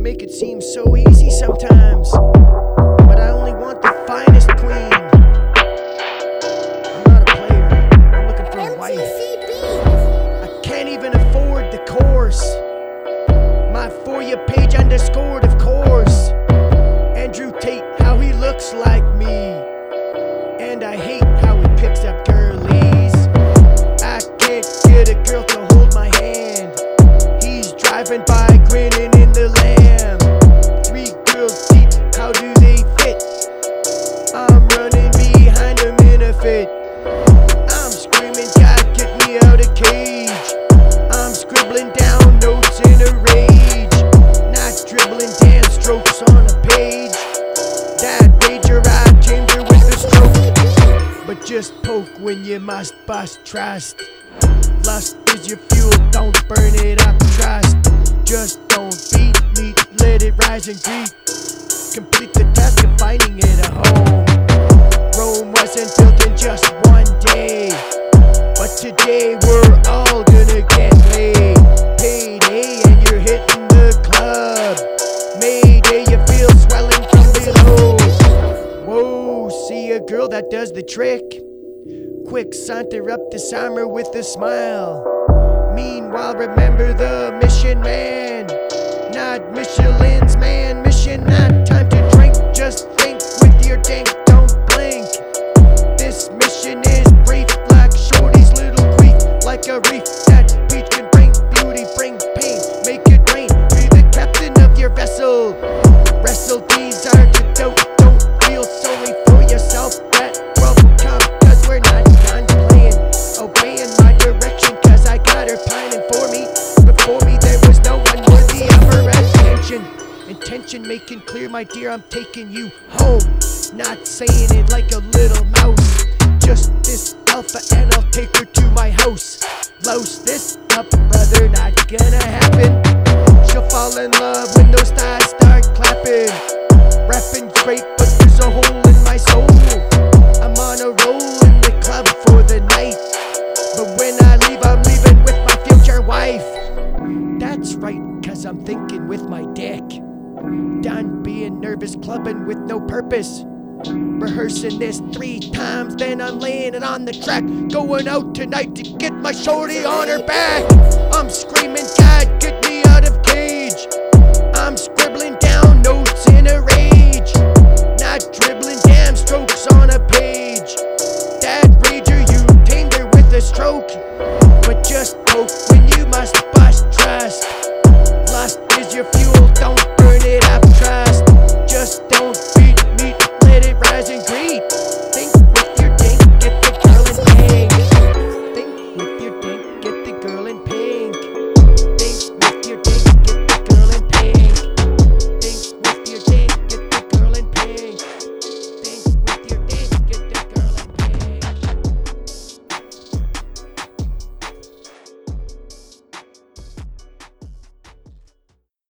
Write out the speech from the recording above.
make it seem so easy sometimes, but I only want the finest queen. I'm not a player, I'm looking for a wife. I can't even afford the course. My For You page underscored, of course. Andrew Tate, how he looks like me, and I hate how he picks up girlies. I can't get a girl to hold my hand. He's driving by grinning in the Lamb. 3 girls deep, how do they fit? I'm running behind them in a fit. I'm screaming, God, get me out of cage. I'm scribbling down notes in a rage, not dribbling dance strokes on a page. That rager, I tamed her with a stroke. But just poke when you must bust trust. Lust is your fuel, don't burn it up, trust. Just don't beat me, let it rise and greet. Complete the task of finding it a home. Rome wasn't built in just one day, but today we're all gonna get laid. Payday and you're hitting the club. Mayday, you feel swelling from below. Whoa, see a girl that does the trick. Quick saunter up the summer with a smile. Meanwhile, remember the mission man, not Michelin's man. Mission, not time to drink. Just think with your tank, don't blink. This mission is brief, like Shorty's little grief. Like a reef, that beach can bring beauty, bring pain, make it rain. Be the captain of your vessel. Wrestle these antidote. Don't feel sorry for yourself. That world will come, cause we're not done playing. Obeying my direction, cause I got her pining for me. Before me there was no one worthy of her attention. Intention making clear, my dear, I'm taking you home. Not saying it like a little mouse. Just this alpha and I'll take her to my house. Louse this up, brother, not gonna happen. She'll fall in love when those thighs start clapping. Rapping great, but there's a hole in my soul. I'm on a roll in the club for the night, but when I leave, I'm leaving with my future wife. That's right, cause I'm thinking with my dick. Done being nervous, clubbing with no purpose. Rehearsing this 3 times, then I'm laying it on the track. Going out tonight to get my shorty on her back.